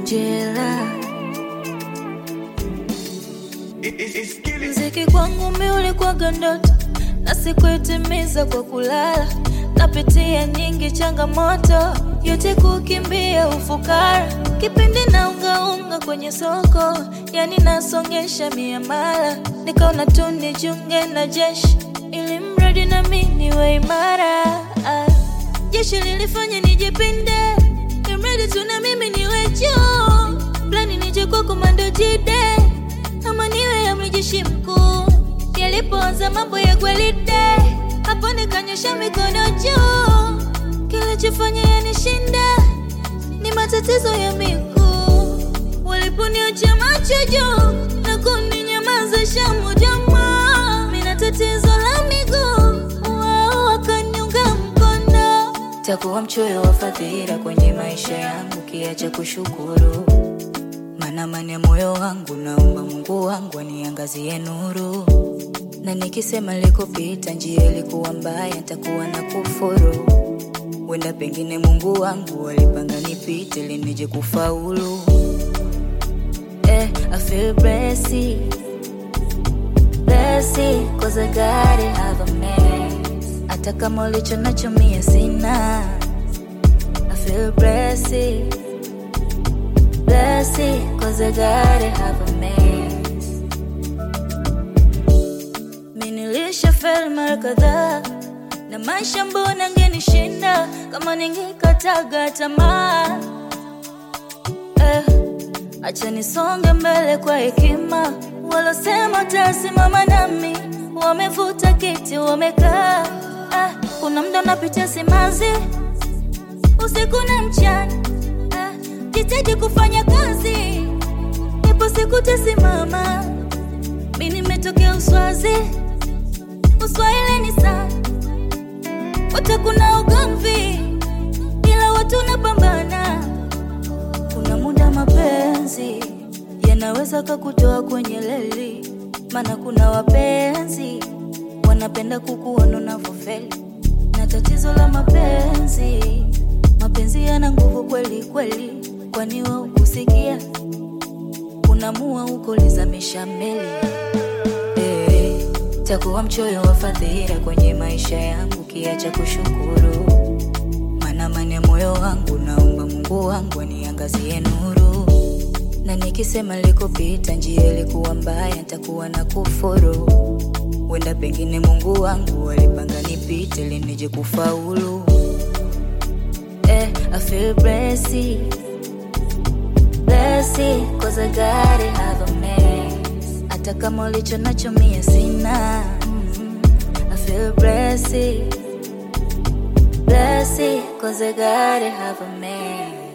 jela. Mziki kwangu mimi ulikuwa ndoto, na sikuitimiza kwa kulala. Napitia nyingi changamoto, yote kukimbia ufukara. Kipindi na unga kwenye soko, yani nasongesha miamala. Nikaona tu nijiunge na jeshi, ili mradi na mimi niwe imara. Jeshi lilifanya nijipinde, ili mradi tu na mimi niwe juu. Plani nije kwa komando jide, ama niwe ya mjeshi mkuu. Yalipoanza mambo ya gwalide, hapo nikanyosha mikono juu. Kilichofanya yanishinda ni matatizo ya miguu. Waliponiocha macho juu na kuninyamazisha mojamaa, mina tatizo la miguu, wao wakaniunga mkono. Takuwa mchoyo wa fadhila kwenye maisha yangu, kiacha kushukuru. Maana amani ya moyo wangu, naomba Mungu wangu aniangazie nuru. Na nikisema likopita njia ilikuwa mbaya, nitakuwa na kufuru. Wenda pengine Mungu wangu alipanga nipite ili nije kufaulu. I feel blessed, cause I got it, have a mess. Hata kama ulicho nacho mie sina. I feel blessed, cause I got it, have a mess. Nilisha fail mara kadhaa, na maisha mbona ngenishinda kama ningekataga tamaa. Acha nisonge mbele kwa hekima. Walosema tasimama nami, wamevuta kiti wamekaa. Kuna muda napitia simanzi, usiku na mchana. Jitahidi kufanya kazi, ipo siku tasimama. Mimi nimetokea Uswazi, Uswahili ni sana. Wote kuna ugomvi, ila watu napambana. Kuna muda mapenzi yanaweza kukutoa kwenye leli. Maana kuna wapenzi wanapenda kukuona unavyofeli. Na tatizo la mapenzi, mapenzi yana nguvu kweli kweli. Kwani wewe ukusikia, unamua ukolizamisha meli. Takuwa mchoyo wa fadhila kwenye maisha yangu, kiacha kushukuru. Maana amani ya moyo wangu, naomba Mungu wangu aniangazie nuru. Na nikisema likopita njia ilikuwa mbaya, nitakuwa na kufuru. Wenda pengine Mungu wangu alipanga nipite ili nije kufaulu. I feel blessed, cause I got it, have a mess. Hata kama ulicho nacho mie sina. I feel blessed, cause I got it, have a mess.